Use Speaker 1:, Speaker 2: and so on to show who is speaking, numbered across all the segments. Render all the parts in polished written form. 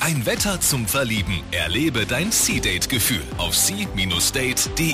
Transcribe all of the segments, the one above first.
Speaker 1: Ein Wetter zum Verlieben. Erlebe dein Sea-Date-Gefühl auf sea-date.de.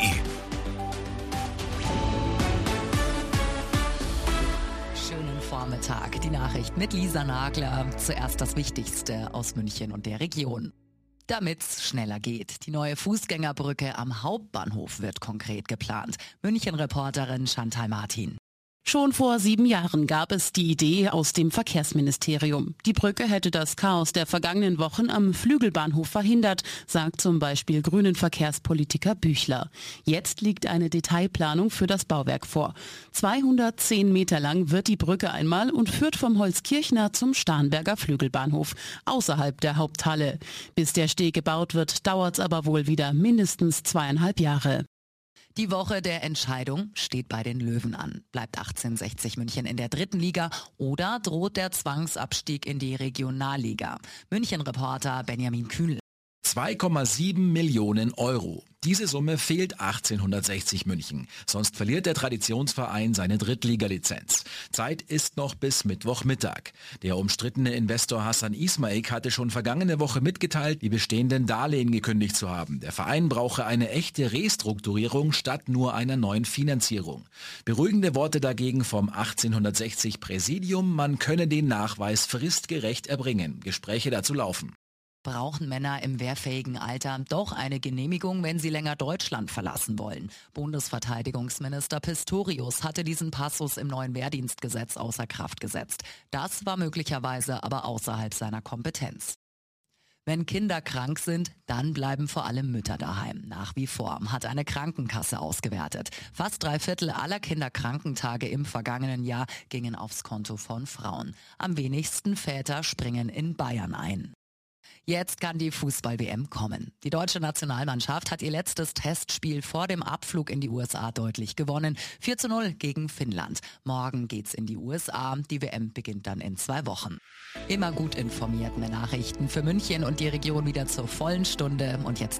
Speaker 2: Schönen Vormittag. Die Nachricht mit Lisa Nagler. Zuerst das Wichtigste aus München und der Region. Damit's schneller geht. Die neue Fußgängerbrücke am Hauptbahnhof wird konkret geplant. München-Reporterin Chantal Martin.
Speaker 3: Schon vor 7 Jahren gab es die Idee aus dem Verkehrsministerium. Die Brücke hätte das Chaos der vergangenen Wochen am Flügelbahnhof verhindert, sagt zum Beispiel Grünen Verkehrspolitiker Büchler. Jetzt liegt eine Detailplanung für das Bauwerk vor. 210 Meter lang wird die Brücke einmal und führt vom Holzkirchner zum Starnberger Flügelbahnhof, außerhalb der Haupthalle. Bis der Steg gebaut wird, dauert's aber wohl wieder mindestens 2,5 Jahre.
Speaker 2: Die Woche der Entscheidung steht bei den Löwen an. Bleibt 1860 München in der 3. Liga oder droht der Zwangsabstieg in die Regionalliga? München-Reporter Benjamin Kühnl.
Speaker 4: 2,7 Millionen Euro. Diese Summe fehlt 1860 München. Sonst verliert der Traditionsverein seine Drittliga-Lizenz. Zeit ist noch bis Mittwochmittag. Der umstrittene Investor Hassan Ismaik hatte schon vergangene Woche mitgeteilt, die bestehenden Darlehen gekündigt zu haben. Der Verein brauche eine echte Restrukturierung statt nur einer neuen Finanzierung. Beruhigende Worte dagegen vom 1860 Präsidium, man könne den Nachweis fristgerecht erbringen. Gespräche dazu laufen.
Speaker 2: Brauchen Männer im wehrfähigen Alter doch eine Genehmigung, wenn sie länger Deutschland verlassen wollen? Bundesverteidigungsminister Pistorius hatte diesen Passus im neuen Wehrdienstgesetz außer Kraft gesetzt. Das war möglicherweise aber außerhalb seiner Kompetenz. Wenn Kinder krank sind, dann bleiben vor allem Mütter daheim. Nach wie vor hat eine Krankenkasse ausgewertet. Fast 3/4 aller Kinderkrankentage im vergangenen Jahr gingen aufs Konto von Frauen. Am wenigsten Väter springen in Bayern ein. Jetzt kann die Fußball-WM kommen. Die deutsche Nationalmannschaft hat ihr letztes Testspiel vor dem Abflug in die USA deutlich gewonnen. 4:0 gegen Finnland. Morgen geht's in die USA. Die WM beginnt dann in 2 Wochen. Immer gut informiert mit Nachrichten für München und die Region wieder zur vollen Stunde. Und jetzt